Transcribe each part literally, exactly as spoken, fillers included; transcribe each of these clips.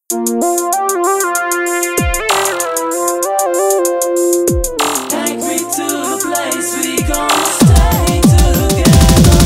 Take me to the place we gonna stay together.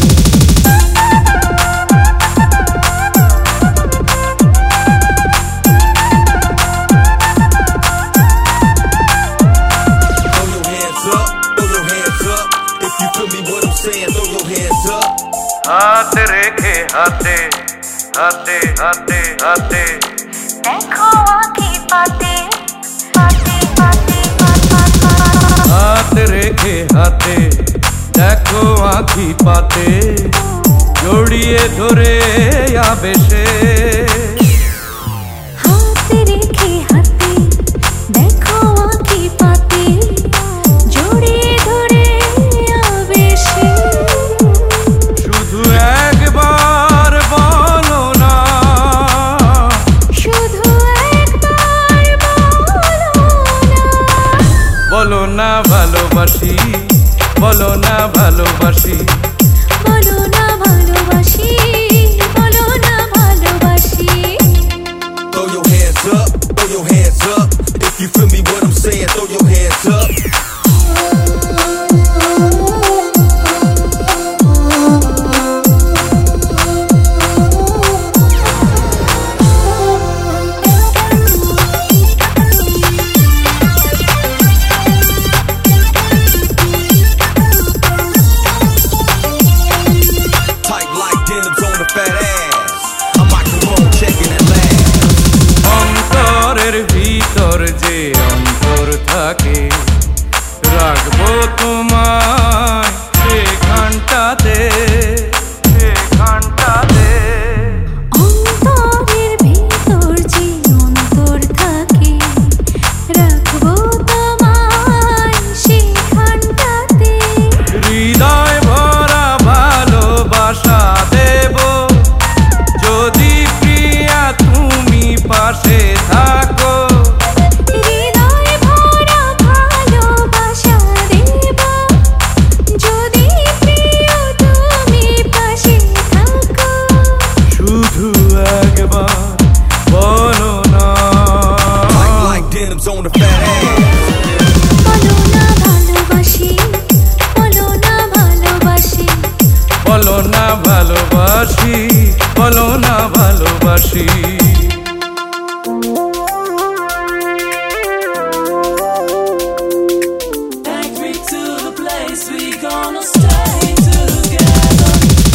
Throw your hands up, throw your hands up. If you feel me what I'm saying, throw your hands up. हाथ रेखे हाथे हाथे हाथे हाथे देखो आँखें पाते पाते पाते हाथ रेखे हाथे देखो आँखी पाते জড়িয়ে ধরে আবেশে हाथ रेखे हाथे देखो आँखें पाते জড়িয়ে ধরে আবেশে শুধু একবার বলো না শুধু একবার বলো না বলো না ভালোবাসি বলো না ভালোবাসি বলো না ভালোবাসি বলো না ভালোবাসি Throw your hands up, throw your hands up. If you feel me what I'm saying, throw your hands up. Tight like denims on the fat ass. I'm microphone checking it last. অন্তরের ভিতর যে অন্তর থাকে রাখবো তোমায় সেখানটাতে সেখানটাতে অন্তরের ভিতর যে অন্তর থাকে রাখবো তোমায় সেখানটাতে হৃদয় ভরা ভালোবাসা দেব যদি প্রিয়া তুমি পাশে থাকো হৃদয় ভরা ভালোবাসা দেব যদি প্রিয় তুমি পাশে থাকো শুধু একবার বলো না Tight like denims on the fat ass. বলো না ভালোবাসি বলো না ভালোবাসি বলো না ভালোবাসি বলো না ভালোবাসি Take me to the place we gonna stay together.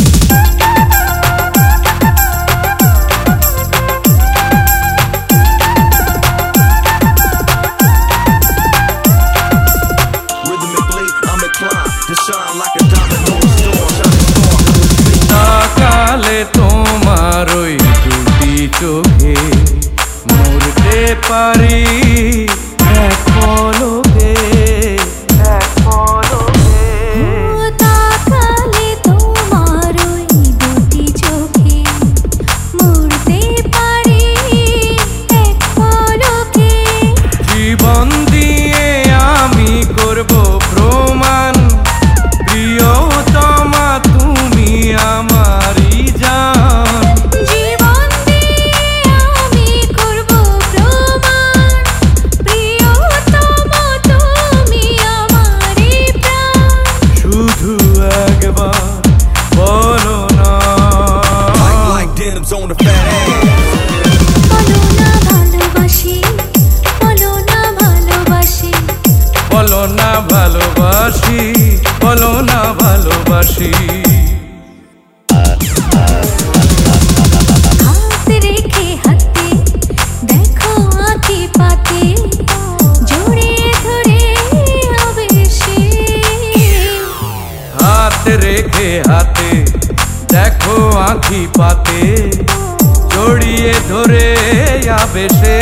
Rhythmically, I'm inclined to shine like a diamond on a storm. Shining storm, তাকালে তোমার ওই দুটি চোখে মরতে পারি এক পলকে এক পলকে ও তাকালে তোমার ওই দুটি চোখে মরতে পারি এক পলকে জীবন দিয়ে আমি করব প্রমাণ প্রিয়তমা তুমি আমারই জান জীবন দিয়ে আমি করব প্রমাণ প্রিয়তম তুমি আমারই প্রাণ শুধু একবার বলো না tight like denims on the fat ass. বলো না ভালোবাসি বলো না ভালোবাসি বলো না ভালোবাসি বলো না ভালোবাসি হাত রেখে হাতে দেখো আঁখি পাতে জড়িয়ে ধরে আবেশে হাত রেখে হাতে দেখো আঁখি পাতে জড়িয়ে ধরে আবেশে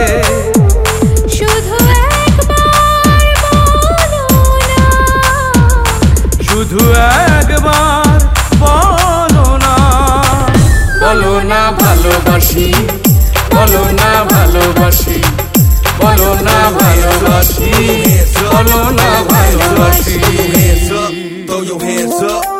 শুধু একবার বলো না শুধু একবার বলো না বলো না ভালোবাসি বলো না ভালোবাসি বলো না ভালোবাসি বলো না ভালোবাসি Throw your hands up, throw your hands up.